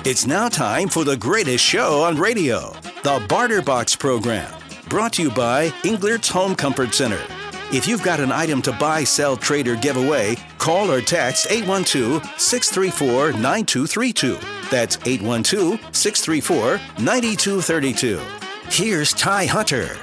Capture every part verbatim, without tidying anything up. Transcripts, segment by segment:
It's now time for the greatest show on radio, the Barter Box program, brought to you by Englert's Home Comfort Center. If you've got an item to buy, sell, trade, or give away, call or text eight one two, six three four, nine two three two. That's eight one two, six three four, nine two three two. Here's Ty Hunter.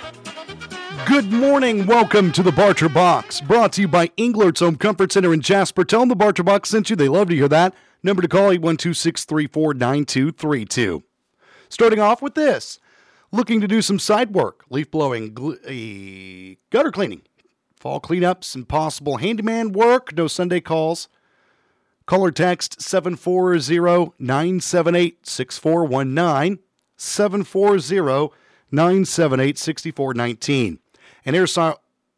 Good morning. Welcome to the Barter Box, brought to you by Englert's Home Comfort Center in Jasper. Tell them the Barter Box sent you. They love to hear that. Number to call, eight one two, six three four, nine two three two. Starting off with this. Looking to do some side work, leaf blowing, gl- uh, gutter cleaning, fall cleanups, and possible handyman work. No Sunday calls. Call or text seven four zero, nine seven eight, six four one nine, seven four zero, nine seven eight, six four one nine. An airsoft,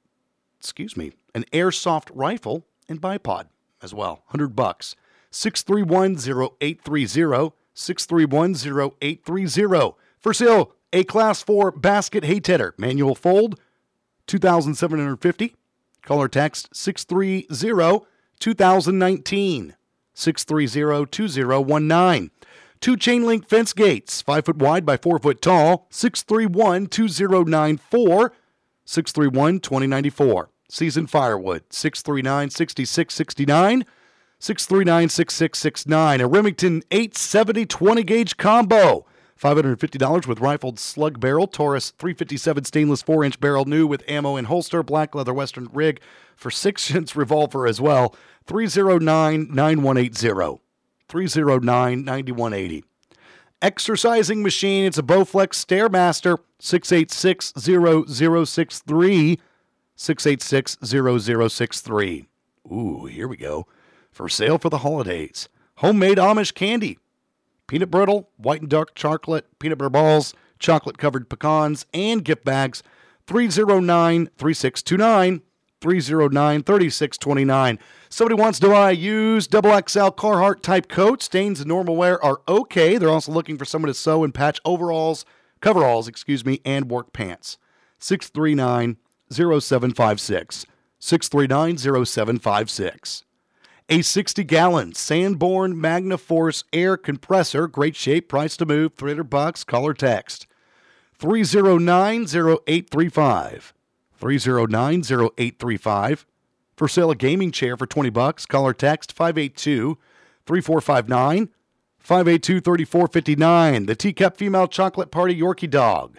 excuse me, an airsoft rifle and bipod as well. one hundred bucks. six three one, zero eight three zero, six three one, zero eight three zero. For sale, a Class four basket hay tedder, manual fold, two thousand seven hundred fifty dollars. Call or text six three zero, two thousand nineteen, six three zero, two zero one nine. Two chain link fence gates, five foot wide by four foot tall, six three one, two zero nine four, six three one, two zero nine four. Seasoned firewood, six three nine, six six six nine, six three nine, six six six nine. A Remington eight seventy twenty gauge combo, five hundred fifty dollars with rifled slug barrel, Taurus three fifty-seven stainless four inch barrel, new with ammo and holster, black leather western rig for six inch revolver as well, three zero nine, nine one eight zero, three zero nine, nine one eight zero. Exercising machine, it's a Bowflex Stairmaster, six eight six, zero zero six three, six eight six, zero zero six three. Ooh, here we go. For sale for the holidays. Homemade Amish candy. Peanut brittle, white and dark chocolate, peanut butter balls, chocolate-covered pecans, and gift bags. three zero nine, three six two nine, three zero nine, three six two nine. Somebody wants to buy a used double X L Carhartt type coat. Stains and normal wear are okay. They're also looking for someone to sew and patch overalls, coveralls, excuse me, and work pants. six three nine, zero seven five six. six three nine, zero seven five six. A sixty gallon Sanborn MagnaForce air compressor, great shape, price to move, three hundred bucks, call or text. three zero nine, zero eight three five. three zero nine, zero eight three five. For sale, a gaming chair for twenty bucks, call or text five eight two, three four five nine, five eight two, three four five nine. The Teacup Female Chocolate Party Yorkie Dog,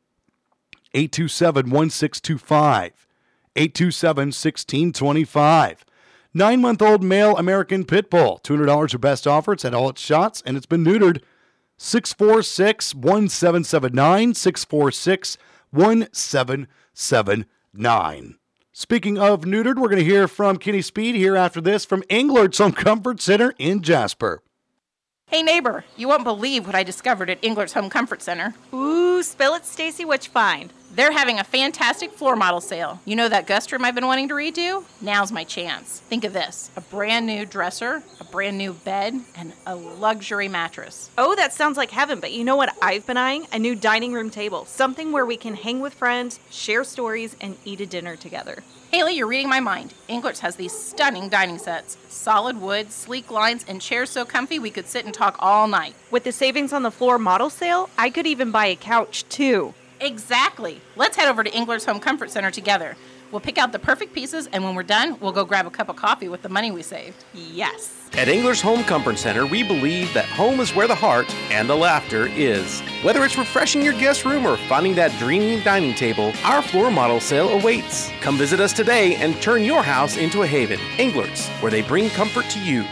eight two seven, one six two five, eight two seven, one six two five. Nine-month-old male American Pit Bull, two hundred dollars or best offer. It's had all its shots, and it's been neutered. six four six, one seven seven nine, six four six, one seven seven nine. Speaking of neutered, we're going to hear from Kenny Speed here after this from Englert's Home Comfort Center in Jasper. Hey neighbor, you won't believe what I discovered at Englert's Home Comfort Center. Ooh, spill it, Stacy. What'd you find? They're having a fantastic floor model sale. You know that gust room I've been wanting to redo? Now's my chance. Think of this. A brand new dresser, a brand new bed, and a luxury mattress. Oh, that sounds like heaven, but you know what I've been eyeing? A new dining room table. Something where we can hang with friends, share stories, and eat a dinner together. Haley, you're reading my mind. Englert's has these stunning dining sets. Solid wood, sleek lines, and chairs so comfy we could sit and talk all night. With the savings on the floor model sale, I could even buy a couch, too. Exactly. Let's head over to Englert's Home Comfort Center together. We'll pick out the perfect pieces, and when we're done, we'll go grab a cup of coffee with the money we saved. Yes. At Englert's Home Comfort Center, we believe that home is where the heart and the laughter is. Whether it's refreshing your guest room or finding that dreamy dining table, our floor model sale awaits. Come visit us today and turn your house into a haven. Englert's, where they bring comfort to you.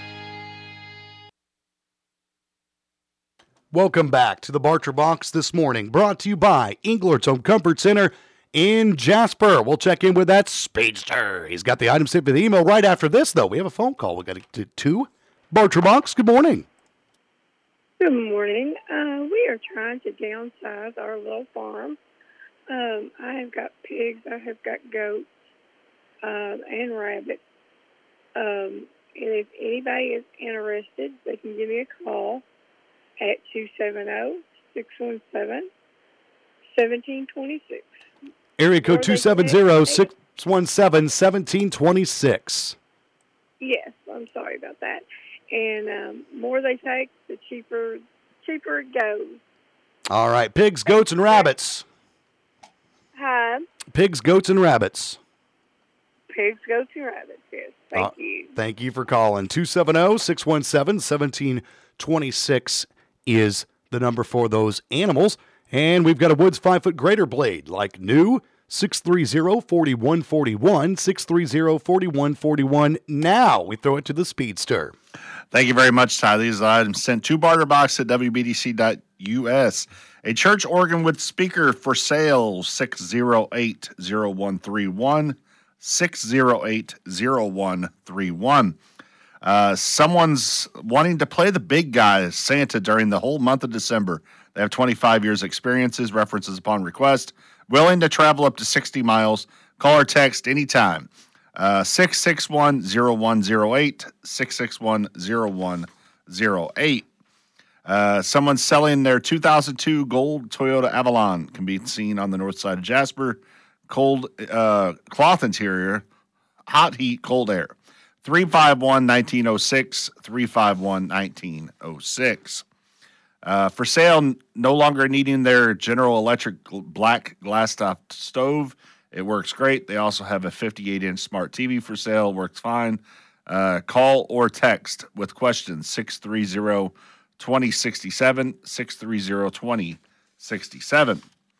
Welcome back to the Barter Box this morning, brought to you by Englert's Home Comfort Center in Jasper. We'll check in with that speedster. He's got the item sent with the email right after this, though. We have a phone call we got to get to. Barter Box, good morning. Good morning. Uh, we are trying to downsize our little farm. Um, I have got pigs, I have got goats, uh, and rabbits. Um, and if anybody is interested, they can give me a call at two seven zero, six one seven, one seven two six. Area code two seven zero, six one seven, one seven two six. Yes, I'm sorry about that. and um, more they take, the cheaper cheaper it goes. All right, pigs, goats, and rabbits. Hi. Pigs, goats, and rabbits. Pigs, goats, and rabbits, yes. Thank Uh, you. Thank you for calling. two seven zero, six one seven, one seven two six is the number for those animals. And we've got a Woods five-foot grater blade, like new, six three zero, four one four one, six three zero, four one four one. Now we throw it to the Speedster. Thank you very much, Ty. These items sent to Barter Box at W B D C dot U S. A church organ with speaker for sale, six zero eight, zero one three one, six zero eight, zero one three one. Uh, someone's wanting to play the big guy, Santa, during the whole month of December. They have twenty-five years experiences, references upon request, willing to travel up to sixty miles. Call or text anytime. Uh, six six one, zero one zero eight, six six one, zero one zero eight. Uh, someone's selling their two thousand two gold Toyota Avalon. Can be seen on the north side of Jasper. Cold uh, cloth interior, hot heat, cold air. three five one, one nine oh six, three five one, one nine oh six. Uh, for sale, no longer needing their General Electric black glass top stove. It works great. They also have a fifty-eight inch smart T V for sale. Works fine. Uh, call or text with questions, six three zero, two zero six seven, six three zero, two zero six seven.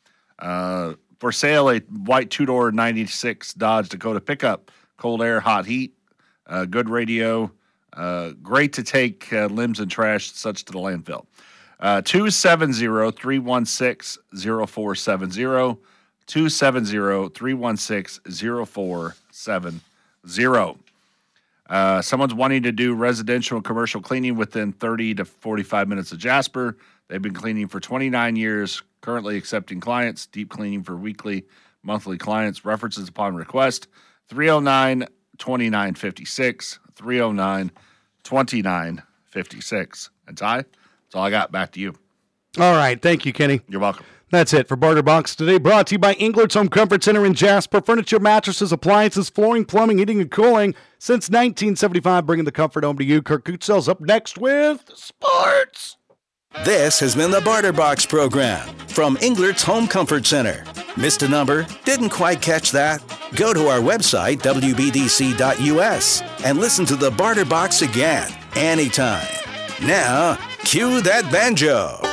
Uh, for sale, a white two-door ninety-six Dodge Dakota pickup. Cold air, hot heat, uh, good radio. Uh, great to take uh, limbs and trash such to the landfill. Uh, two seven zero, three one six, zero four seven zero, two seven zero, three one six, zero four seven zero. Uh, someone's wanting to do residential and commercial cleaning within thirty to forty-five minutes of Jasper. They've been cleaning for twenty-nine years, currently accepting clients, deep cleaning for weekly, monthly clients, references upon request, three oh nine, two nine five six, three oh nine, two nine five six. And Ty? That's all I got. Back to you. All right. Thank you, Kenny. You're welcome. That's it for Barter Box today. Brought to you by Englert's Home Comfort Center in Jasper. Furniture, mattresses, appliances, flooring, plumbing, heating, and cooling. Since nineteen seventy-five, bringing the comfort home to you. Kirk Kutzell's up next with sports. This has been the Barter Box program from Englert's Home Comfort Center. Missed a number? Didn't quite catch that? Go to our website, W B D C dot U S, and listen to the Barter Box again, anytime. Now, cue that banjo.